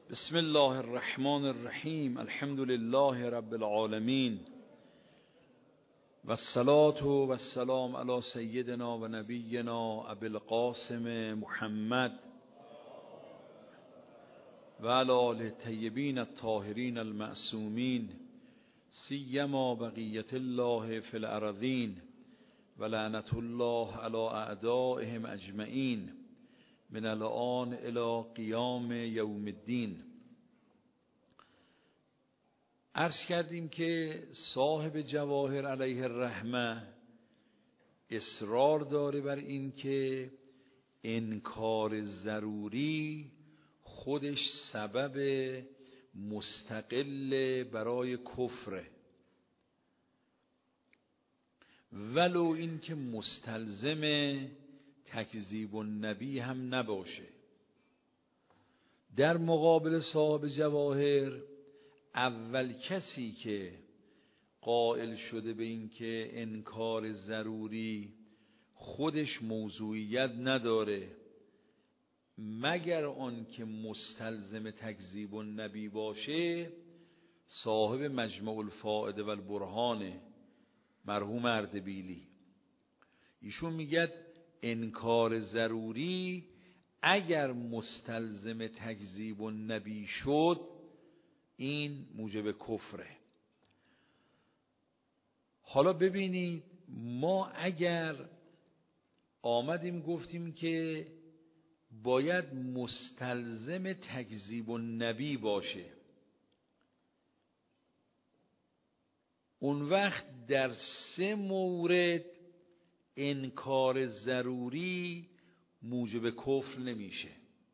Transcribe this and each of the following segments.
بسم الله الرحمن الرحیم. الحمد لله رب العالمین و الصلاة و السلام علی سیدنا و نبینا ابی القاسم محمد و علی آله الطیبین الطاهرین المعصومین سیما بقیة الله فی الارضین و لعنة الله علی اعدائهم اجمعین من الان الی قیام یوم الدین. عرض کردیم که صاحب جواهر علیه الرحمه اصرار داره بر این که انکار ضروری خودش سبب مستقل برای کفره، ولو این که مستلزم تکذیب النبی هم نباشه. در مقابل صاحب جواهر اول کسی که قائل شده به این که انکار ضروری خودش موضوعیت نداره مگر آن که مستلزم تکذیب النبی باشه، صاحب مجمع الفائده و البرهان مرحوم اردبیلی. ایشون میگه انکار ضروری اگر مستلزم تکذیب النبی شد این موجب کفره. حالا ببینید، ما اگر آمدیم گفتیم که باید مستلزم تکذیب النبی باشه، اون وقت در 3 مورد انکار ضروری موجب کفر نمیشه.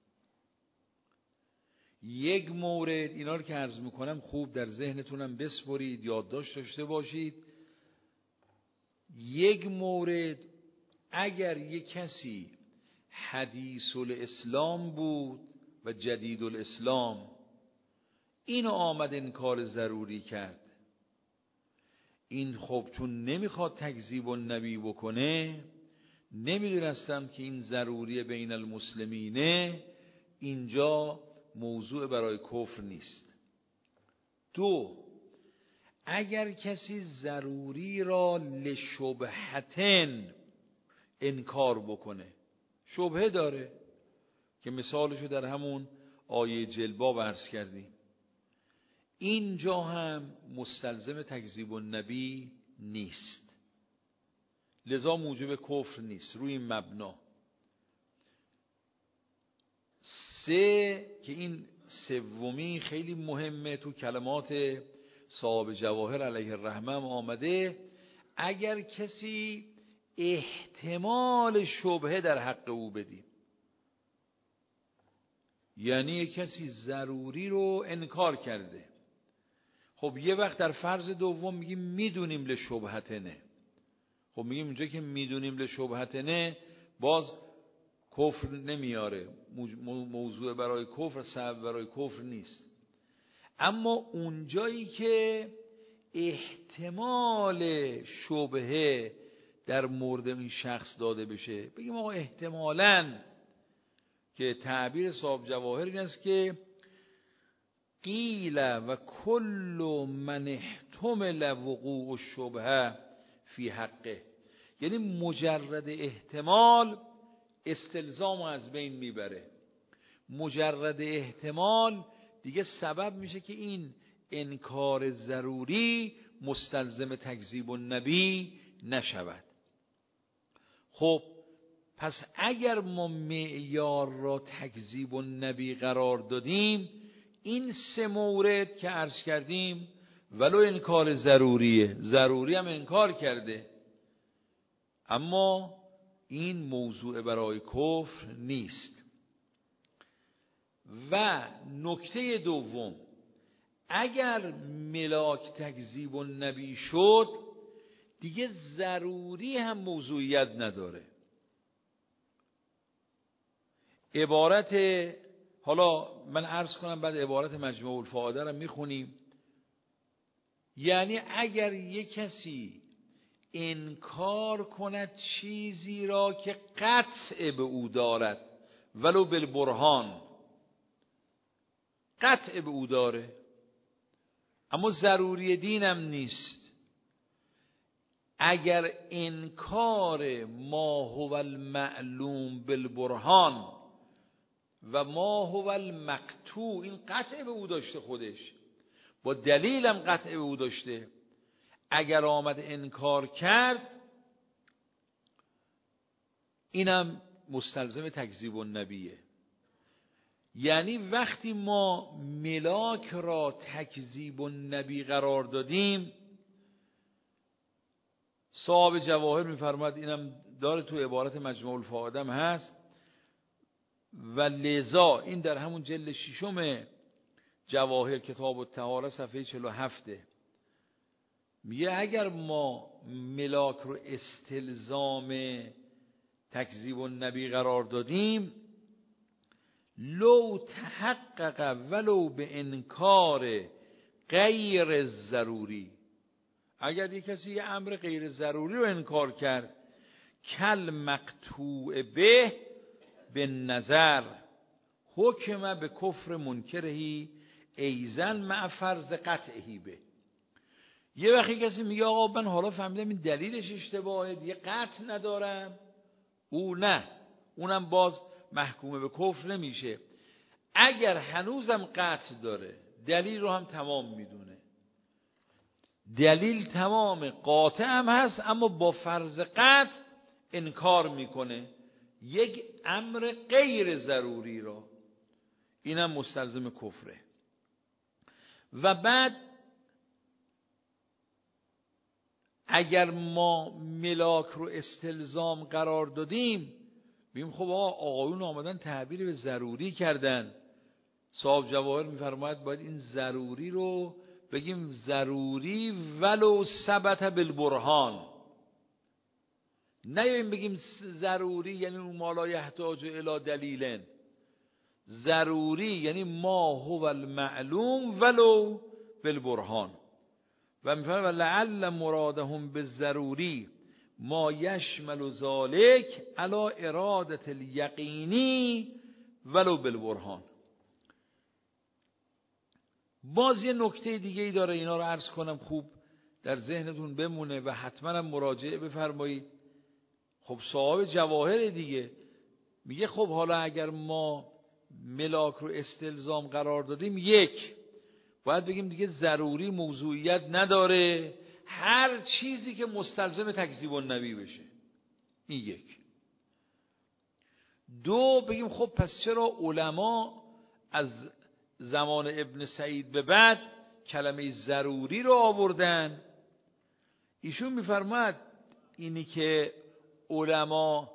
یک مورد، اینا رو که عرض میکنم خوب در ذهنتونم بسپرید، یادداشت داشته باشید. یک مورد، اگر یک کسی حدیث الاسلام بود و جدید الاسلام، اینو آمد انکار ضروری کرد، این خب چون نمیخواد تکذیب النبی بکنه، نمیدونستم که این ضروری بین المسلمینه، اینجا موضوع برای کفر نیست. 2، اگر کسی ضروری را لشبهتن انکار بکنه، شبهه داره که مثالشو در همون آیه جلباب عرض کردیم، اینجا هم مستلزم تکذیب النبی نیست، لذا موجب کفر نیست روی این مبنا. 3 که این سومی خیلی مهمه، تو کلمات صاحب جواهر علیه الرحمه آمده، اگر کسی احتمال شبهه در حق او بدیم، یعنی کسی ضروری رو انکار کرده، خب یه وقت در فرض دوم میگیم میدونیم لشبهتنه، خب میگیم اونجا که میدونیم لشبهتنه باز کفر نمیاره، موضوع برای کفر، سبب برای کفر نیست. اما اونجایی که احتمال شبهه در مورد این شخص داده بشه، بگیم آقا احتمالاً، که تعبیر صاحب جواهر این است که قیل و کل من احتمل وقوع الشبهه فی حقه، یعنی مجرد احتمال استلزام از بین میبره، مجرد احتمال دیگه سبب میشه که این انکار ضروری مستلزم تکذیب النبی نشود. خب پس اگر ما معیار را تکذیب النبی قرار دادیم، این 3 مورد که عرض کردیم ولو انکار ضروریه، ضروری هم انکار کرده، اما این موضوع برای کفر نیست. و نکته دوم، اگر ملاک تکذیب النبی شد دیگه ضروری هم موضوعیت نداره. عبارت، حالا من عرض کنم بعد عبارت مجموع الفائده رو میخونیم، یعنی اگر یک کسی انکار کند چیزی را که قطع به او دارد ولو بالبرهان، قطع به او داره، اما ضروری دینم نیست. اگر انکار ما هو المعلوم بالبرهان و ما هو المقطوع، این قطع به او داشته، خودش با دلیلم قطع به او داشته، اگر آمد انکار کرد، اینم مستلزم تکذیب النبیه. یعنی وقتی ما ملاک را تکذیب النبی قرار دادیم، صاحب جواهر میفرماد، اینم داره تو عبارت مجموع الفوائد هست، و لذا این در همون جلد 6 جواهر کتاب الطهاره صفحه 47 میگه اگر ما ملاک رو استلزام تکذیب النبی قرار دادیم، لو تحقق ولو به انکار غیر ضروری، اگر یک کسی یه امر غیر ضروری رو انکار کرد، کل مقطوع به نظر حکم به کفر منکرهی ایزن مع فرض قطعهی به. یه وقتی کسی میگه آقا من حالا فهمیدم این دلیلش اشتباهه، دیگه قطع ندارم، او نه، اونم باز محکومه به کفر نمیشه. اگر هنوزم قطع داره، دلیل رو هم تمام میدونه، دلیل تمام قاطع هم هست، اما با فرض قطع انکار میکنه یک امر غیر ضروری را، اینم مستلزم کفره. و بعد اگر ما ملاک رو استلزام قرار دادیم، بگیم خب آقایون آمدن تعبیر به ضروری کردن، صاحب جواهر میفرماید باید این ضروری رو بگیم ضروری ولو ثبت بالبرهان، نه بگیم ضروری یعنی اون ما لا یحتاج الی دلیل، ضروری یعنی ما هو المعلوم ولو بالبرهان. و میفرماید لعل مرادهم بالضروری ما یشمل ذلک علی ارادة الیقینی ولو بالبرهان. باز یه نکته دیگه ای داره، اینا رو عرض کنم خوب در ذهنتون بمونه و حتما هم مراجعه بفرمایید. خب صاحب جواهر دیگه میگه خب حالا اگر ما ملاک رو استلزام قرار دادیم، یک باید بگیم دیگه ضروری موضوعیت نداره، هر چیزی که مستلزم تکذیب النبی بشه، این یک. دو بگیم خب پس چرا علما از زمان ابن سعید به بعد کلمه ضروری رو آوردن؟ ایشون میفرماد اینی که علما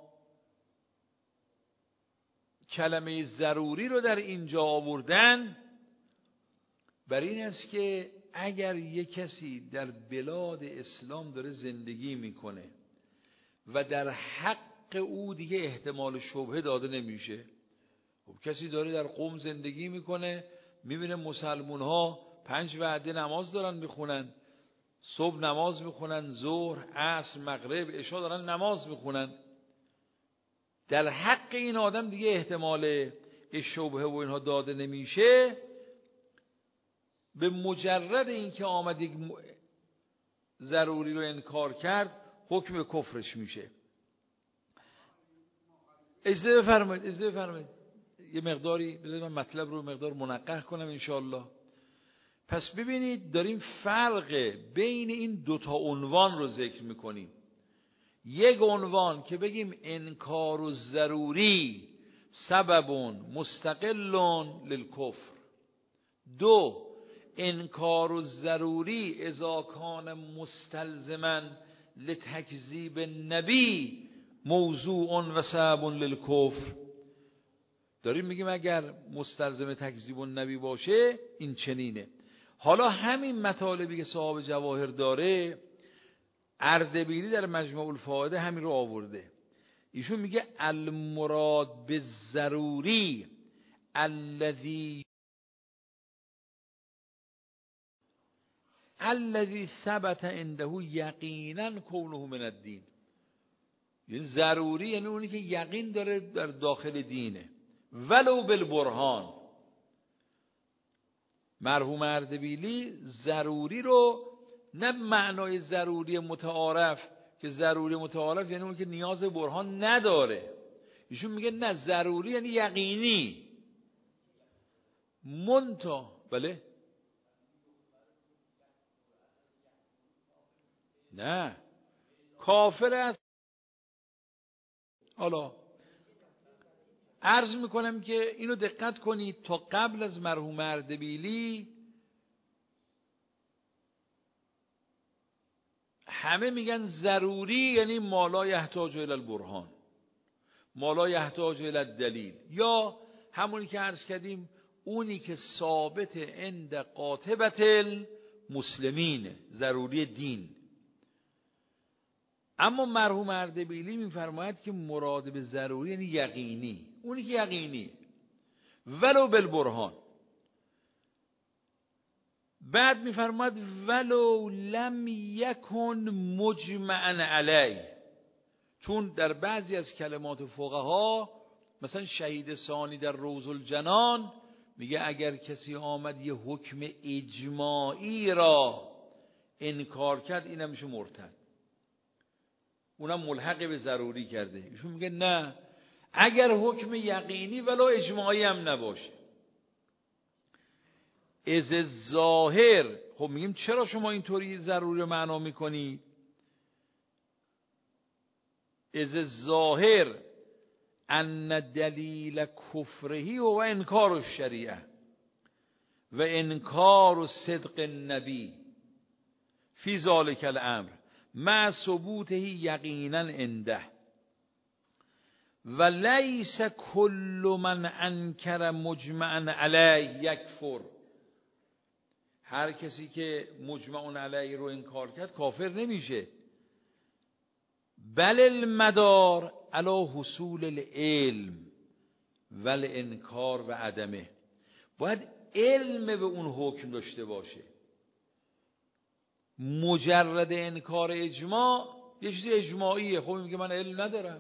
کلمه ضروری رو در اینجا آوردن بر این است که اگر یک کسی در بلاد اسلام داره زندگی میکنه و در حق او دیگه احتمال شبهه داده نمیشه، خب کسی داره در قم زندگی میکنه، میبینه مسلمون ها 5 وعده نماز دارن میخونن، صبح نماز میخونن، ظهر، عصر، مغرب، عشا دارن نماز میخونن، در حق این آدم دیگه احتمال شبهه و اینها داده نمیشه، به مجرد اینکه آمد یک ضروری رو انکار کرد حکم کفرش میشه. اجازه بفرمایید یه مقداری بذارید من مطلب رو مقدار منقح کنم انشاءالله. پس ببینید داریم فرق بین این دوتا عنوان رو ذکر میکنیم. یک عنوان که بگیم انکار و ضروری سبب مستقل للکفر، دو انکار و ضروری اذا کان مستلزما لتکذیب النبی موضوع و سبب للکفر. داریم میگیم اگر مستلزم تکذیب النبی باشه این چنینه. حالا همین مطالبی که صاحب جواهر داره، اردبیلی در مجموع الفوائد همین رو آورده. ایشون میگه المراد بالضروری الذي ثبت عنده یقینا کونه من الدین. یعنی ضروری یعنی اونی که یقین داره در داخل دینه، ولو بالبرهان، مرحوم اردبیلی ضروری رو نه معنای ضروری متعارف که ضروری متعارف یعنی اون که نیاز برهان نداره، ایشون میگه نه ضروری یعنی یقینی. بله نه کافر است. حالا عرض میکنم که اینو دقت کنید، تا قبل از مرحوم اردبیلی همه میگن ضروری یعنی ما لا یحتاج الی البرهان، ما لا یحتاج الی الدلیل، یا همونی که عرض کردیم اونی که ثابت عند قاطبة المسلمین، ضروری دین. اما مرحوم اردبیلی میفرماید که مراد به ضروری یعنی یقینی، اونی که یقینی ولو بالبرهان. بعد میفرماید ولو لم یکن مجمعا علیه، چون در بعضی از کلمات فقها مثلا شهید ثانی در روض الجنان میگه اگر کسی آمد یه حکم اجماعی را انکار کرد اینم میشه مرتد، اونم ملحق به ضروری کرده. ایشون میگه نه، اگر حکم یقینی ولو اجماعی هم نباشه. از ظاهر، خب میگیم چرا شما اینطوری ضروری معنا میکنید؟ از ظاهر ان دلیل کفرهی و انکار الشریعه و انکار صدق النبی فی ذلک الامر مع ثبوته یقینا عنده و لیس کل من انکر مجمعا علیه یکفر. هر کسی که مجمع علیه رو انکار کرد کافر نمیشه. بل المدار علی حصول العلم ول انکار و عدمه، باید علم به اون حکم داشته باشه. مجرد انکار اجماع یه چیزی اجماعیه، خب میگه من علم ندارم.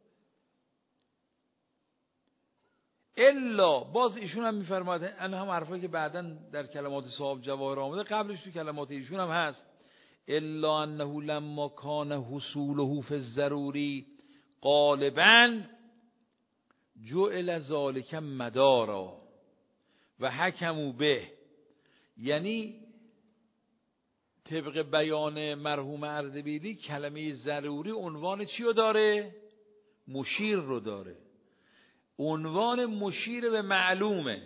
الا باز ایشون هم میفرماید، این هم حرفایی که بعداً در کلمات صاحب جواهر آمده، قبلش تو کلمات ایشون هم هست. الا انه لما کان حصوله فی الضروری غالبا جعل ذلک مدارا و حکموا به، یعنی طبق بیان مرحوم اردبیلی کلمه ضروری عنوان چی رو داره؟ مشیر رو داره. عنوان مشیر به معلومه،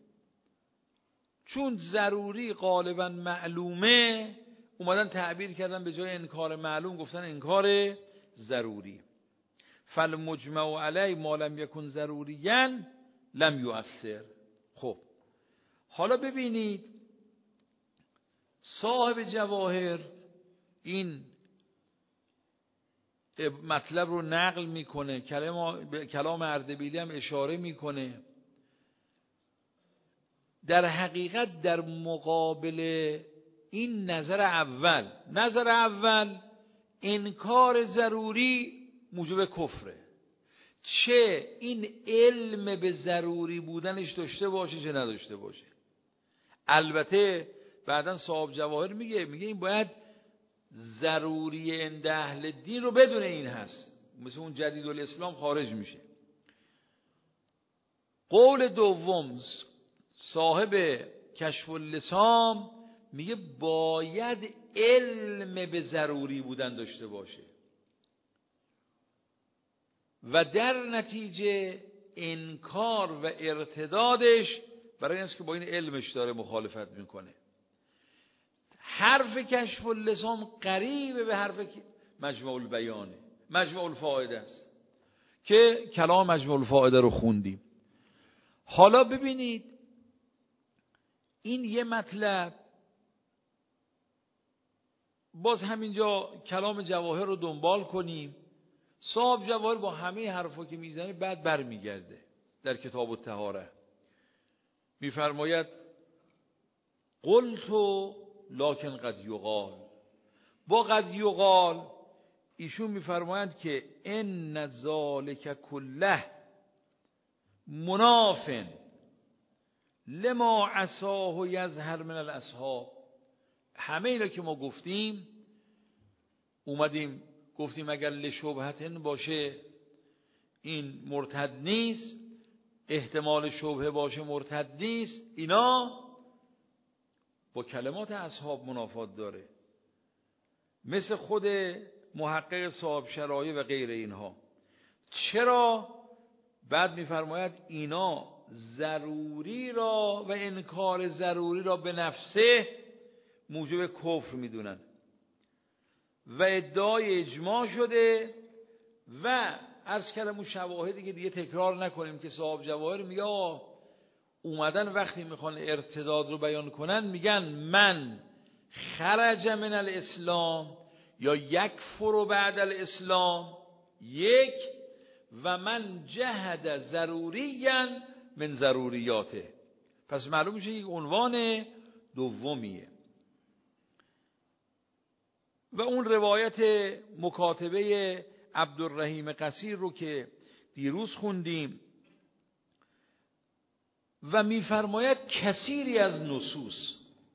چون ضروری غالبا معلومه اومدن تعبیر کردن به جای انکار معلوم گفتن انکار ضروری. فالمجمع علی ما لم یکن ضروریا لم یؤثر. خب حالا ببینید صاحب جواهر این مطلب رو نقل میکنه، کلام اردبیلی هم اشاره میکنه. در حقیقت در مقابل این نظر اول انکار ضروری موجب کفره، چه این علم به ضروری بودنش داشته باشه چه نداشته باشه. البته بعداً صاحب جواهر میگه این باید ضروری عند اهل دین رو بدون این هست، مثل اون جدید الاسلام خارج میشه. قول دوم صاحب کشف اللسام میگه باید علم به ضروری بودن داشته باشه و در نتیجه انکار و ارتدادش برای اینکه که با این علمش داره مخالفت میکنه. حرف کشف اللسان قریب به حرف مجمع البیانه، مجمع الفائده است که کلام مجمع الفائده رو خوندیم. حالا ببینید این یه مطلب، باز همینجا کلام جواهر رو دنبال کنیم. صاحب جواهر با همه حرفا که میزنه بعد برمیگرده در کتاب الطهاره میفرماید قلت لکن قد یقال، با قد یقال ایشون میفرمایند که ان ذالک کله منافن لما عصاه یظهر من الاصحاب. همه اینا که ما گفتیم، اومدیم گفتیم اگر لشبهتن باشه این مرتد نیست، احتمال شبهه باشه مرتد نیست، اینا با کلمات اصحاب منافات داره، مثل خود محقق صاحب شرایع و غیر اینها. چرا؟ بعد میفرماید اینا ضروری را و انکار ضروری را به نفسه موجب کفر میدونن و ادعای اجماع شده. و عرض کردم اون شواهدی که دیگه تکرار نکنیم که صاحب جواهر میگه اومدن وقتی میخوان ارتداد رو بیان کنن میگن من خرج من الاسلام یا یکفر بعد الاسلام یک، و من جهد ضروریا من ضروریاته. پس معلوم میشه یک عنوان دومیه. و اون روایت مکاتبه عبدالرحیم قصیر رو که دیروز خوندیم و میفرماید کثیری از نصوص.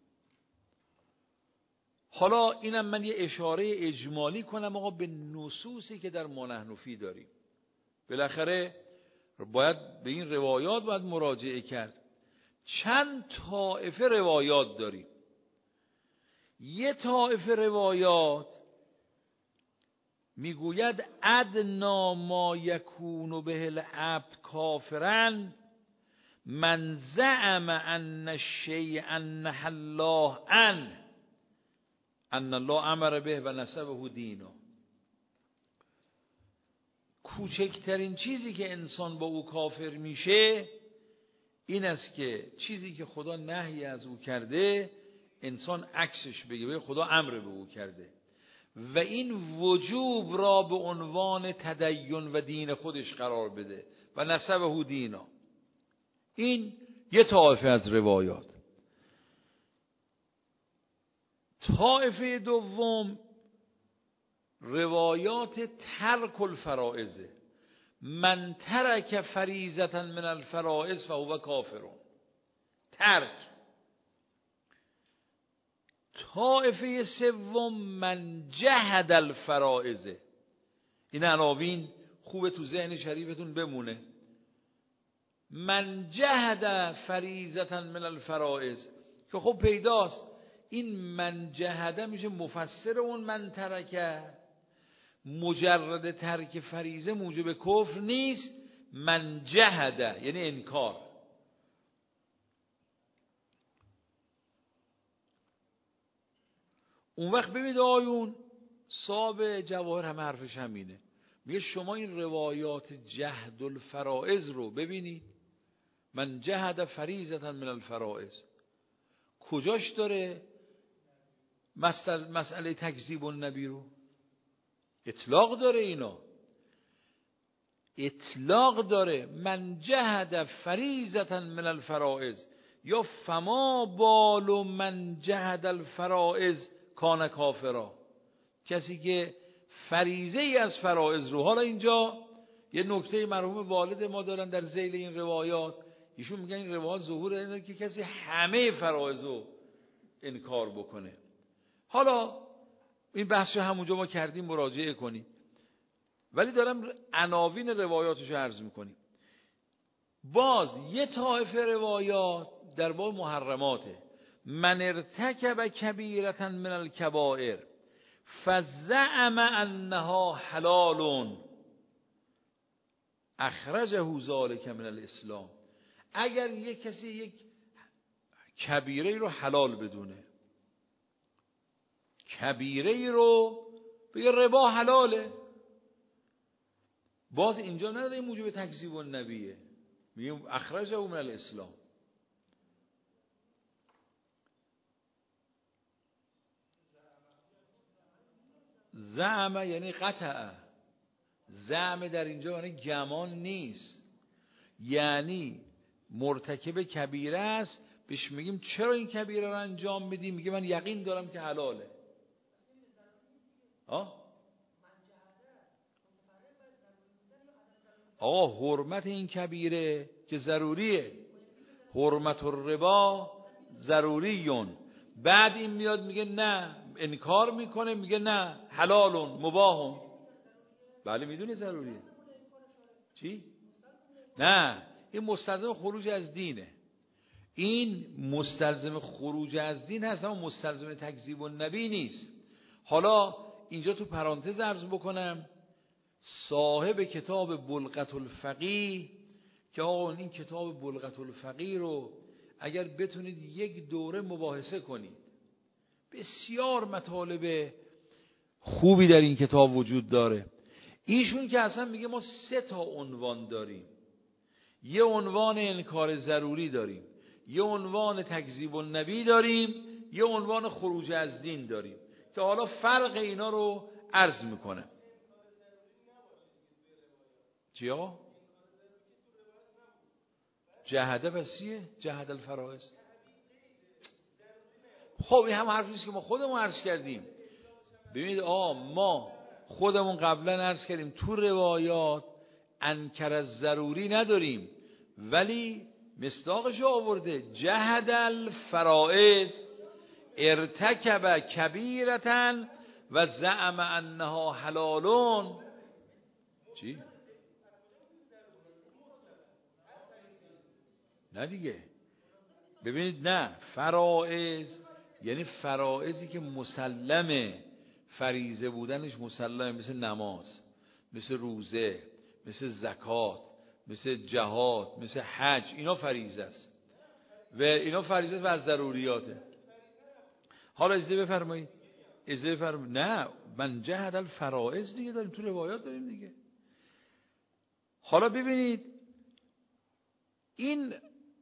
حالا اینم من یه اشاره اجمالی کنم آقا به نصوصی که در ما نحن فیه داریم. بالاخره باید به این روایات باید مراجعه کرد. چند طایفه روایات داریم. یه طایفه روایات میگوید ادنا ما یکون به العبد کافرا من زعم ان الشیء انه الله ان الله امر به و نسبه دینه. کوچکترین چیزی که انسان با او کافر میشه این است که چیزی که خدا نهی از او کرده انسان عکسش بگه خدا امر به او کرده و این وجوب را به عنوان تدین و دین خودش قرار بده و نسبه دینه. این یه طایفه از روایات. طایفه دوم روایات ترک الفرائض، من ترک فریضة من الفرائض فهو کافر. ترک. طایفه سوم من جهد الفرائض. این عناوین خوبه تو ذهن شریفتون بمونه. من جهد فریضة من الفرائض که خب پیداست این من جهده میشه مفسر اون من ترکه. مجرد ترک فریضه موجب کفر نیست. من جهده یعنی انکار. اون وقت ببینید آیون صاحب جواهر هم حرفش همینه، میگه شما این روایات جهد الفرائض رو ببینید. من جهد فریضة من الفرائض کجاش داره مسئله تکذیب النبی رو؟ اطلاق داره. اینا اطلاق داره. من جهد فریضة من الفرائض یا فما بال من جهد الفرائض کان کافرا. کسی که فریضه ای از فرائض رو، حالا اینجا یه نکته مرحوم والد ما دارن در ذیل این روایات، ایشون میگن این روایات ظهور اینه که کسی همه فرائض رو انکار بکنه. حالا این بحث رو همونجا ما کردیم، مراجعه کنیم، ولی دارم عناوین روایاتش رو عرض میکنیم. باز یه طایفه روایات در باب محرماته. من ارتکب کبیرة من الکبائر فزعم انها حلال اخرجه ذلک من الاسلام. اگر یک کسی یک کبیره رو حلال بدونه، کبیره رو بگه ربا حلاله، باز اینجا نداره موجب تکذیب النبیه، میگه اخرجه من الاسلام. زعم یعنی قطعه. زعم در اینجا یعنی گمان نیست، یعنی مرتکب کبیره است، بهش میگیم چرا این کبیره رو انجام میدی؟ میگه من یقین دارم که حلاله. آقا حرمت این کبیره که ضروریه، حرمت الربا ضروریون. بعد این میاد میگه نه، انکار میکنه، میگه نه حلالون مباهون. بله میدونی ضروریه. چی؟ نه، این مستلزم خروج از دینه. این مستلزم خروج از دین هست اما مستلزم تکذیب النبی نیست. حالا اینجا تو پرانتز عرض بکنم، صاحب کتاب بلغة الفقیه که آقا این کتاب بلغة الفقیه رو اگر بتونید یک دوره مباحثه کنید، بسیار مطالب خوبی در این کتاب وجود داره. ایشون که اصلا میگه ما 3 عنوان داریم، یه عنوان انکار ضروری داریم، یه عنوان تکذیب النبی داریم، یه عنوان خروج از دین داریم که حالا فرق اینا رو عرض میکنم. چیا؟ جهده پس چیه؟ جهد الفرائض. خب این هم حرفیست که ما خودمون عرض کردیم. ببینید ما خودمون قبلا عرض کردیم تو روایات انکر از ضروری نداریم، ولی مصداقش آورده جهد الفرائض ارتکب کبیرتن و زعم انها حلالون. چی؟ نه دیگه، ببینید نه، فرائض یعنی فرائضی که مسلمه، فریضه بودنش مسلمه، مثل نماز، مثل روزه، مثل زکات، مثل جهاد، مثل حج، اینا فریضه است و اینا فریضه و از ضروریاته. حالا اجازه بفرمایید، نه من جهد الفرائض دیگه داریم، تو روایات داریم دیگه. حالا ببینید این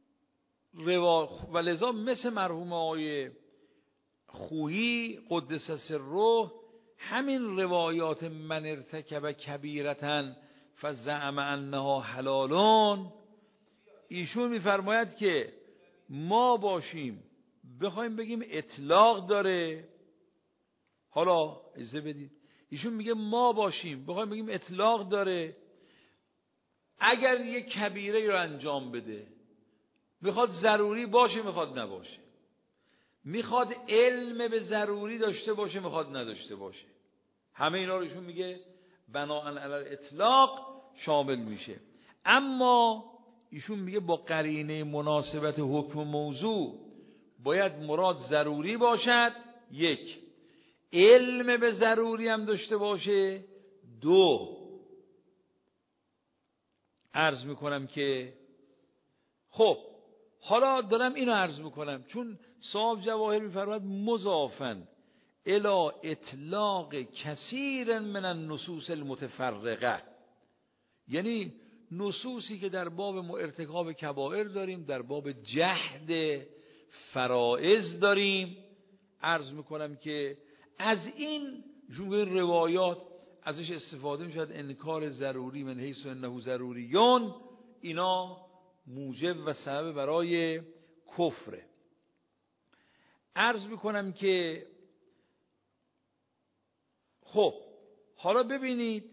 و لذا مثل مرحوم آقای خویی قدس سره، همین روایات من ارتکب کبیرتن فزعم انها حلالون، ایشون میفرماید که ما باشیم بخوایم بگیم اطلاق داره. حالا اجازه بدید، ایشون میگه ما باشیم بخوایم بگیم اطلاق داره اگر یک کبیره رو انجام بده، میخواد ضروری باشه میخواد نباشه، میخواد علم به ضروری داشته باشه میخواد نداشته باشه، همه اینا رو ایشون میگه بناء علی الاطلاق شامل میشه. اما ایشون میگه با قرینه مناسبت حکم موضوع باید مراد ضروری باشد، 1 علم به ضروری هم داشته باشه، 2 عرض میکنم که خب حالا دارم اینو عرض میکنم چون صاحب جواهر میفرماید مضافن الی اطلاق کثیر من النصوص المتفرقه، یعنی نصوصی که در باب ارتکاب کبائر داریم، در باب جهد فرائض داریم، عرض میکنم که از این روایات ازش استفاده میشود انکار ضروری من حیث انه ضروریون، اینا موجب و سبب برای کفره. عرض میکنم که خب حالا ببینید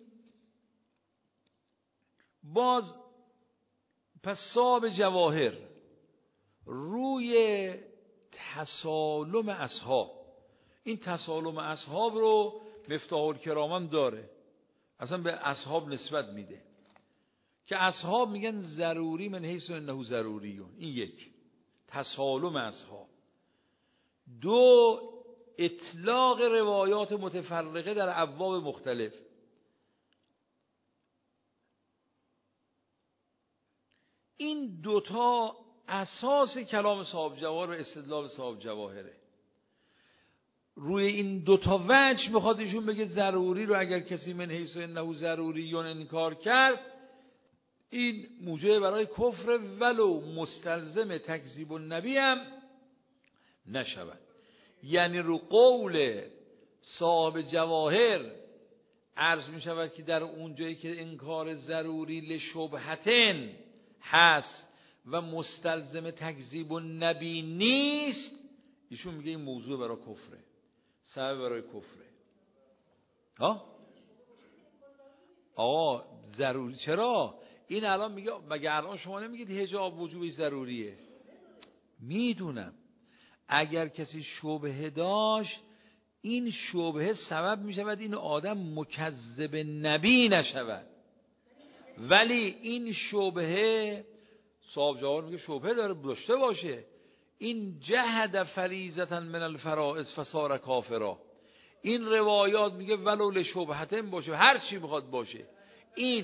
باز پس صاحب جواهر روی تسالم اصحاب، این تسالم اصحاب رو مفتاح الکرام داره، اصلا به اصحاب نسبت میده که اصحاب میگن ضروری من حیث انه ضروریون، این 1 تسالم اصحاب، 2 اطلاق روایات متفرقه در ابواب مختلف. این 2 اساس کلام صاحب جواهر و استدلال صاحب جواهره. روی این 2 وجه میخواد ایشون بگه ضروری رو اگر کسی من حیث انه ضروریون انکار کرد، این موجب برای کفر ولو مستلزم تکذیب النبی هم نشود. یعنی رو قول صاحب جواهر عرض می شود که در اون جایی که انکار ضروری لشبهتن هست و مستلزم تکذیب النبی نیست، ایشون میگه این موضوع برای کفره، سبب برای کفره. ضروری چرا؟ این الان میگه مگه الان شما نمیگید حجاب وجوبی ضروریه؟ میدونم اگر کسی شبهه داشت این شبهه سبب میشود این آدم مکذب نبی نشود. ولی این شبهه صاحب جواب میگه شبهه داشته باشه، این جهد فریضة من الفرائض فصار کافرا. این روایات میگه ولو لشبهتن باشه، هر چی میخواد باشه. این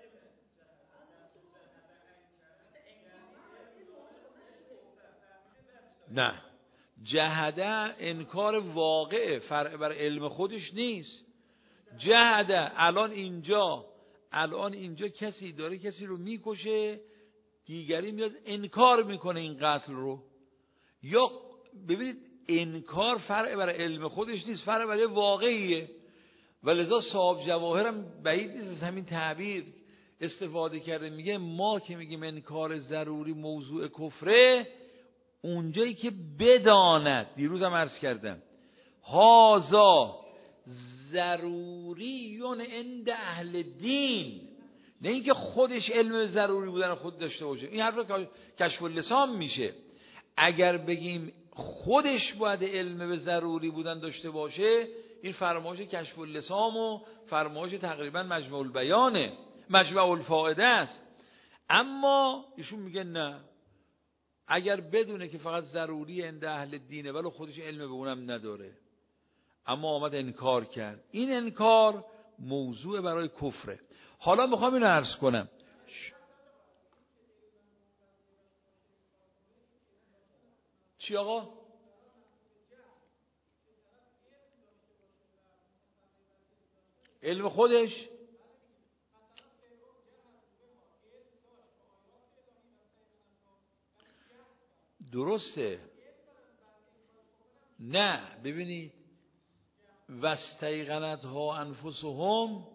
نه، جهده انکار واقعه، فرع بر علم خودش نیست. جهده الان اینجا کسی داره کسی رو میکشه، دیگری میاد انکار میکنه این قتل رو. یا ببینید انکار فرع بر علم خودش نیست، فرع بر واقعیه. ولذا صاحب جواهر هم بعید نیست از همین تعبیر استفاده کرده. میگه ما که میگیم انکار ضروری موضوع کفره، اونجایی که بداند، دیروزم عرض کردم، هازا ضروریون عند اهل دین، نه اینکه خودش علم ضروری بودن خود داشته باشه. این حرف کشف اللسان میشه. اگر بگیم خودش باید علم به ضروری بودن داشته باشه، این فرمایش کشف اللسان و فرمایش تقریبا مجموع البیانه، مجموع الفائده است. اما ایشون میگه نه، اگر بدونه که فقط ضروری عند اهل دینه ولی خودش علم به اونم نداره، اما آمد انکار کرد، این انکار موضوع برای کفره. حالا میخوام اینو عرض کنم. چی آقا؟ علم خودش درسته. نه ببینید، واستیقنتها انفسهم،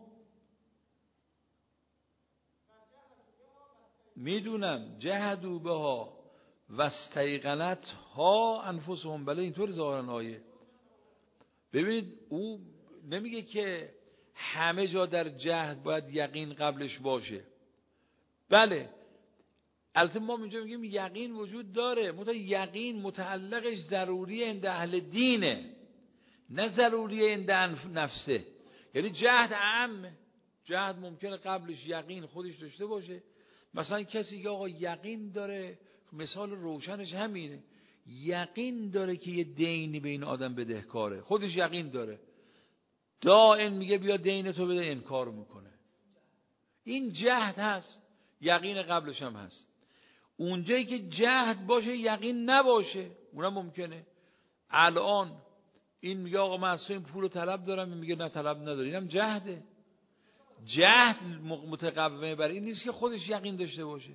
میدونم جهدوا بها واستیقنتها انفسهم، بله اینطور ظاهرا آیه. ببینید او نمیگه که همه جا در جهد باید یقین قبلش باشه. بله البته ما اینجا میگیم یقین وجود داره، یقین متعلقش ضروری عند اهل دینه، نه ضروری عند نفسه. یعنی جهد عامه، جهد ممکنه قبلش یقین خودش داشته باشه. مثلا کسی که آقا یقین داره، مثال روشنش همینه، یقین داره که یه دینی به این آدم بدهکاره، خودش یقین داره، دائم میگه بیا دین تو بده، انکار میکنه، این جهد هست. یقین قبلش هم هست. اونجایی که جهد باشه یقین نباشه، اونم ممکنه. الان این میگه آقا من از تو این پول طلب دارم، این میگه نه طلب نداری، اینم جهده. جهد متقومه بر این نیست که خودش یقین داشته باشه.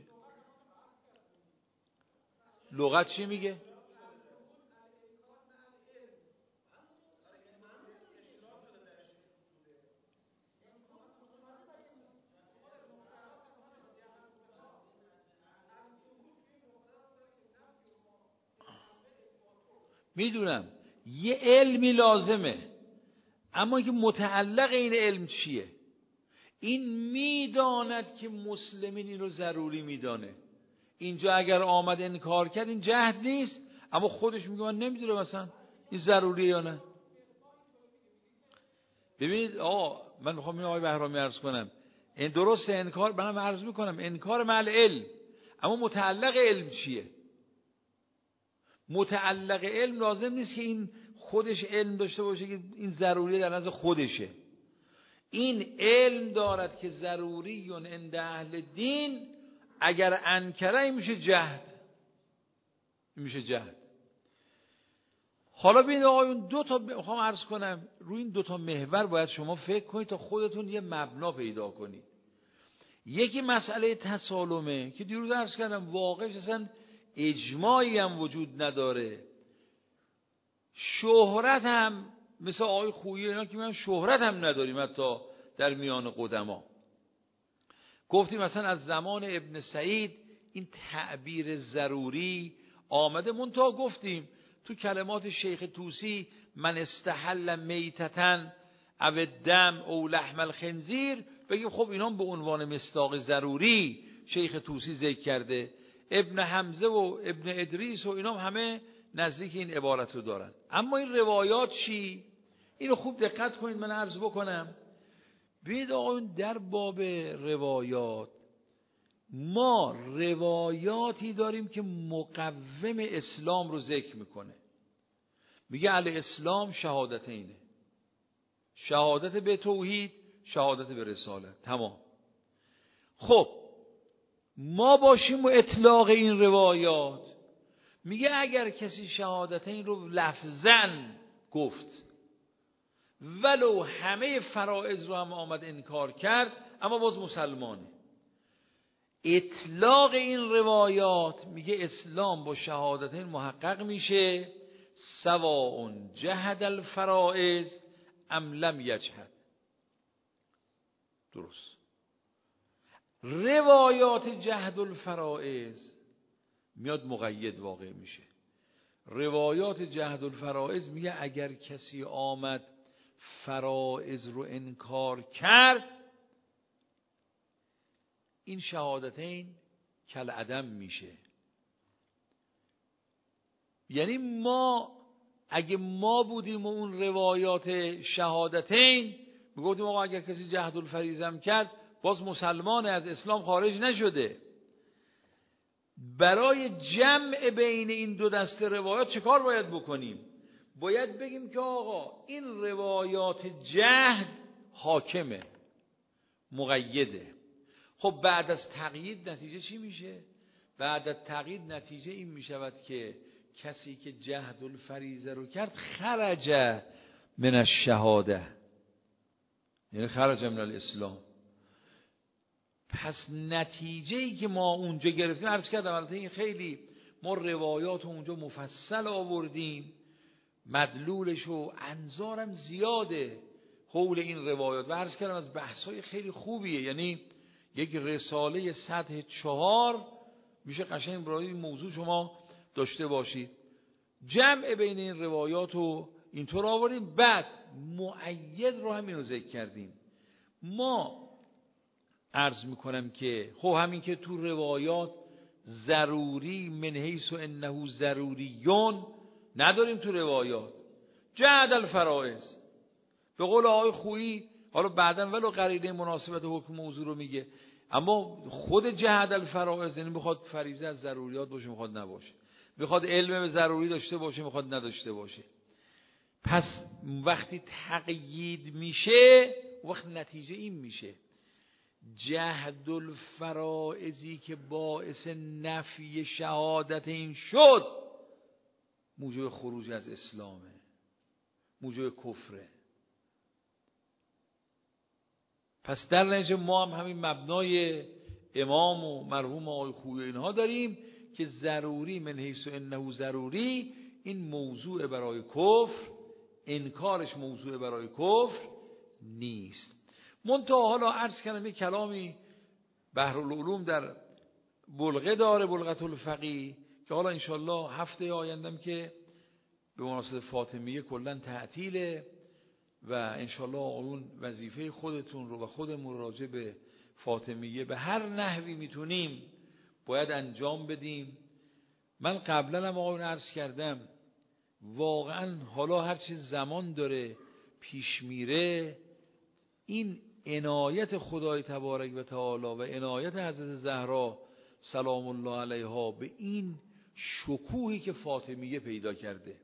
لغت چی میگه؟ میدونم یه علمی لازمه، اما اینکه متعلق این علم چیه؟ این میداند که مسلمین این رو ضروری میدانه. اینجا اگر آمد انکار کرد این جهد نیست، اما خودش میگه من نمیدونم مثلا این ضروریه یا نه. ببینید من میخوام این آقای بهرامی عرض کنم، این درست انکار، منم عرض میکنم انکار مع علم، اما متعلق علم چیه؟ متعلق علم لازم نیست که این خودش علم داشته باشه که این ضروری در نظر خودشه. این علم دارد که ضروری عند اهل دین، اگر انکره این میشه جهد، این میشه جهد. حالا ببینید آقایون دو تا میخوام عرض کنم، روی این دو تا محور باید شما فکر کنید تا خودتون یه مبنا پیدا کنید. یکی مسئله تسالمه که دیروز عرض کردم واقعش اصلا اجماعی هم وجود نداره. شهرت هم مثل آقای خویی اینا که من شهرت هم نداریم حتی در میان قدما. گفتیم مثلا از زمان ابن سعید این تعبیر ضروری آمده، منتها گفتیم تو کلمات شیخ طوسی من استحل میتتن او دم او لحم الخنزیر، بگیم خب اینا به عنوان مصداق ضروری شیخ طوسی ذکر کرده. ابن حمزه و ابن ادریس و اینا همه نزدیک این عبارت رو دارن. اما این روایات چی؟ اینو خوب دقت کنید من عرض بکنم. ببینید آقایون در باب روایات ما روایاتی داریم که مقوم اسلام رو ذکر میکنه. میگه الاسلام شهادتینه، شهادت به توحید، شهادت به رسالت، تمام. خب ما باشیم و اطلاق این روایات، میگه اگر کسی شهادتین رو لفظاً گفت ولو همه فرائض رو هم آمد انکار کرد اما باز مسلمانه. اطلاق این روایات میگه اسلام با شهادتین محقق میشه، سواء جهد الفرائض ام لم یجهد. درست. روایات جهد الفرائض میاد مقید واقع میشه. روایات جهد الفرائض میگه اگر کسی آمد فرائض رو انکار کرد این شهادتین کالعدم میشه. یعنی ما اگه ما بودیم و اون روایات شهادتین میگفتیم آقا اگر کسی جهد الفریضه هم کرد باز مسلمان، از اسلام خارج نشده. برای جمع بین این دو دسته روایات چه کار باید بکنیم؟ باید بگیم که آقا این روایات جهد حاکمه، مقیده. خب بعد از تقیید نتیجه چی میشه؟ بعد از تقیید نتیجه این میشود که کسی که جهد الفریضه رو کرد خرج من الشهاده، یعنی خرج من الاسلام. پس نتیجه‌ای که ما اونجا گرفتیم، عرض کردم البته این خیلی ما روایات اونجا مفصل آوردیم، مدلولش و انظارم زیاده حول این روایات و عرض کردم از بحث‌های خیلی خوبیه. یعنی یک رساله سطح 4 میشه قشنگ برای این موضوع شما داشته باشید. جمع بین این روایات رو اینطور آوردیم. بعد مؤید رو هم اینو ذکر کردیم. ما عرض میکنم که خب همین که تو روایات ضروری من حیث انه ضروریون نداریم، تو روایات جهد الفرائض به قول آقای خویی، حالا بعداً ولو قرینه مناسبت حکم موضوع رو میگه، اما خود جهد الفرائض یعنی بخواد فریضه از ضروریات باشه میخواد نباشه، میخواد علم به ضروری داشته باشه میخواد نداشته باشه. پس وقتی تقیید میشه وقت نتیجه این میشه جهد الفرائضی که باعث نفی شهادت این شد موجب خروج از اسلامه، موجب کفره. پس در نتیجه ما هم همین مبنای امام و مرحوم آقای خویی اینها داریم که ضروری من حیث انه ضروری این موضوع برای کفر، انکارش موضوع برای کفر نیست. منتها حالا عرض کردم یک کلامی بحرالعلوم در بلغه داره، بلغة الفقیه، که حالا انشالله هفته آیندم که به مناسبت فاطمیه کلا تعطیله و انشالله اون وظیفه خودتون رو و خودمون راجع به فاطمیه به هر نحوی میتونیم باید انجام بدیم. من قبلا هم آقایون عرض کردم واقعا حالا هر چی زمان داره پیش میره این عنایت خدای تبارک و تعالی و عنایت حضرت زهرا سلام الله علیها به این شکوهی که فاطمیه پیدا کرده،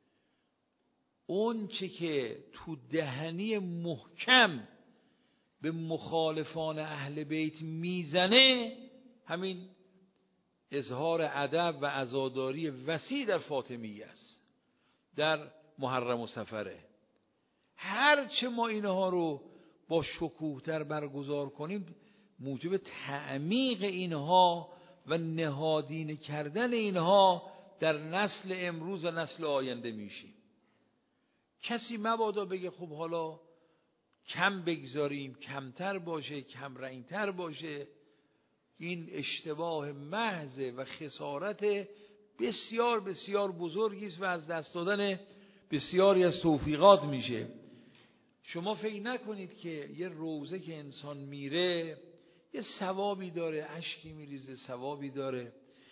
اون چه که تو دهنی محکم به مخالفان اهل بیت میزنه همین اظهار ادب و عزاداری وسیع در فاطمیه است، در محرم و صفره. هرچه ما اینها رو با شکوه‌تر برگزار کنیم موجب تعمیق اینها و نهادینه کردن اینها در نسل امروز و نسل آینده میشیم. کسی مبادا بگه خب حالا کم بگذاریم، کمتر باشه، کم رنگتر باشه. این اشتباه محض و خسارت بسیار بسیار بزرگی است و از دست دادن بسیاری از توفیقات میشه. شما فکر نکنید که یه روزه که انسان میره یه ثوابی داره، اشکی میریزه ثوابی داره.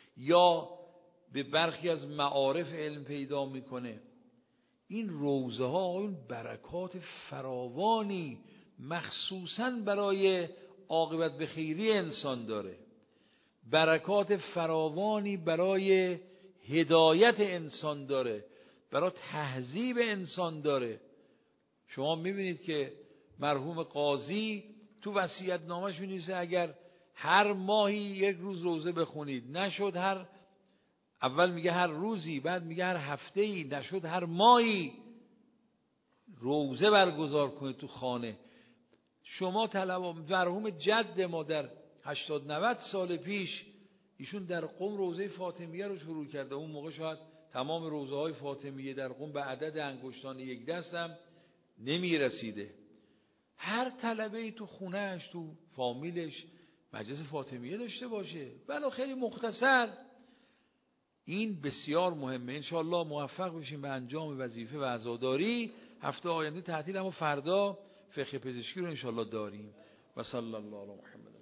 یا به برخی از معارف علم پیدا میکنه. این روزه ها اون برکات فراوانی مخصوصاً برای عاقبت به خیری انسان داره، برکات فراوانی برای هدایت انسان داره، برای تهذیب انسان داره. شما میبینید که مرحوم قاضی تو وصیت نامش می‌نویسه اگر هر ماهی یک روز روزه بخونید، نشد اول میگه هر روزی، بعد میگه هر هفته‌ای، نشد هر ماهی روزه برگزار کنید تو خانه. شما مرحوم جد ما در 80-90 سال پیش ایشون در قم روزه فاطمیه رو شروع کرده. اون موقع شاید تمام روزه های فاطمیه در قم به عدد انگشتان یک دست هم نمی رسیده. هر طلبه‌ای تو خونهش، تو فامیلش مجلس فاطمیه داشته باشه، ولو خیلی مختصر. این بسیار مهمه. انشاءالله موفق بشیم به انجام وظیفه و عزاداری. هفته آینده تعطیل، اما فردا فقه پزشکی رو انشاءالله داریم. و صلی الله علی محمد.